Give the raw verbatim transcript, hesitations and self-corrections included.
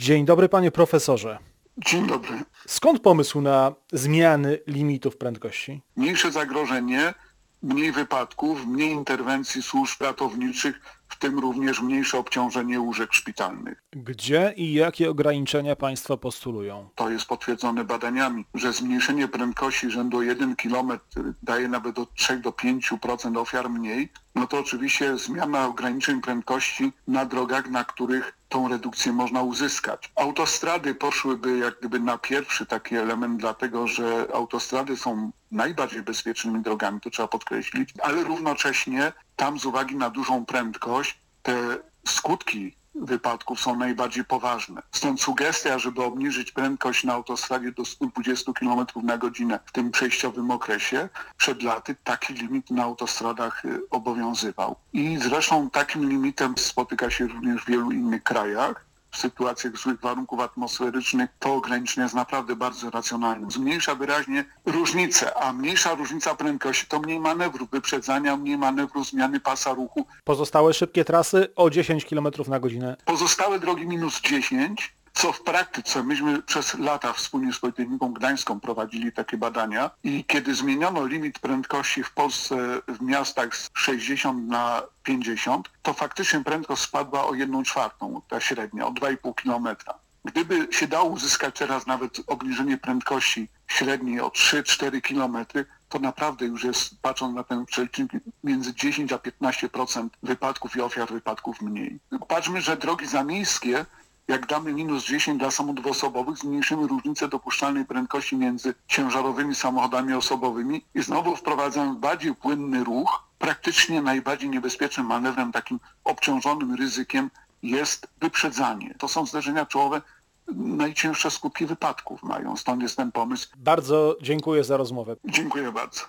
Dzień dobry, panie profesorze. Dzień dobry. Skąd pomysł na zmiany limitów prędkości? Mniejsze zagrożenie, mniej wypadków, mniej interwencji służb ratowniczych, w tym również mniejsze obciążenie łóżek szpitalnych. Gdzie i jakie ograniczenia państwo postulują? To jest potwierdzone badaniami, że zmniejszenie prędkości rzędu o jeden kilometr daje nawet od trzech do pięciu procent ofiar mniej. No to oczywiście zmiana ograniczeń prędkości na drogach, na których tą redukcję można uzyskać. Autostrady poszłyby jak gdyby na pierwszy taki element, dlatego że autostrady są najbardziej bezpiecznymi drogami, to trzeba podkreślić, ale równocześnie tam z uwagi na dużą prędkość te skutki wypadków są najbardziej poważne. Stąd sugestia, żeby obniżyć prędkość na autostradzie do stu dwudziestu kilometrów na godzinę w tym przejściowym okresie. Przed laty taki limit na autostradach obowiązywał. I zresztą takim limitem spotyka się również w wielu innych krajach. W sytuacjach złych warunków atmosferycznych to ograniczenie jest naprawdę bardzo racjonalne. Zmniejsza wyraźnie różnicę, a mniejsza różnica prędkości to mniej manewrów wyprzedzania, mniej manewrów zmiany pasa ruchu. Pozostałe szybkie trasy o dziesięć kilometrów na godzinę. Pozostałe drogi minus dziesięć, co w praktyce myśmy przez lata wspólnie z Politechniką Gdańską prowadzili takie badania i kiedy zmieniono limit prędkości w Polsce w miastach z sześćdziesiąt na pięćdziesiąt, to faktycznie prędkość spadła o jedną czwartą, ta średnia, o dwa i pół kilometra. Gdyby się dało uzyskać teraz nawet obniżenie prędkości średniej o trzy cztery kilometry, to naprawdę już jest, patrząc na ten przelicznik, między dziesięć a piętnaście procent wypadków i ofiar wypadków mniej. Patrzmy, że drogi zamiejskie, jak damy minus dziesięć dla samochodów osobowych, zmniejszymy różnicę dopuszczalnej prędkości między ciężarowymi samochodami osobowymi i znowu wprowadzając bardziej płynny ruch, praktycznie najbardziej niebezpiecznym manewrem, takim obciążonym ryzykiem jest wyprzedzanie. To są zderzenia czołowe, najcięższe skutki wypadków mają, stąd jest ten pomysł. Bardzo dziękuję za rozmowę. Dziękuję bardzo.